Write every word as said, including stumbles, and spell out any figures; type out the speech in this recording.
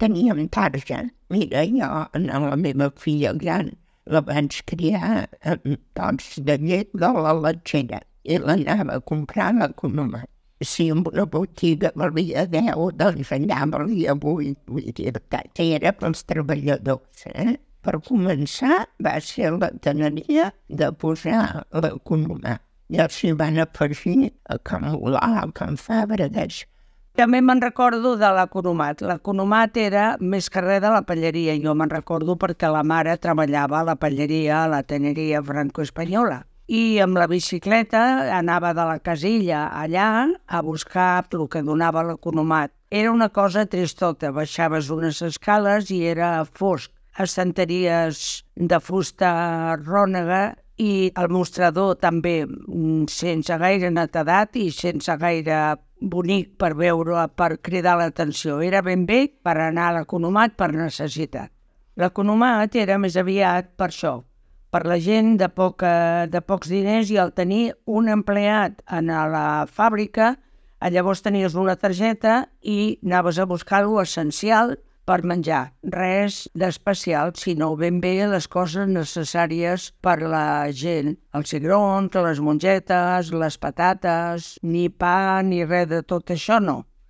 teníem tarja. Mira, jo, a la meva filla gran, la vaig criar amb tots de llet de la letxera i l'anava a comprar a l'Economat. Si en una botiga valia deu, doncs allà valia vuit, vull dir-te, era pels treballadors, eh? Per començar va ser la teneria de posar l'Economat. Ja s'hi van afegir a Can Mulà, a Can Fàbregas. També me'n recordo de l'Economat. L'Economat era més carrer de la Pelleria. Jo me'n recordo perquè la mare treballava a la Pelleria, a la teneria franco-espanyola. I amb la bicicleta anava de la casilla allà a buscar el que donava l'Economat. Era una cosa tristota. Baixaves unes escales i era fosc. Estanteries de fusta rònega i el mostrador també sense gaire netedat i sense gaire bonic per veure, per cridar l'atenció. Era ben bé per anar a l'Economat per necessitat. L'Economat era més aviat per això, per la gent de, poca, de pocs diners, i al tenir un empleat en la fàbrica, llavors tenies una targeta i anaves a buscar lo essencial per menjar. Res d'especial, sinó ben bé les coses necessàries per la gent. Els cigrons, les mongetes, les patates, ni pa, ni res de tot això, no.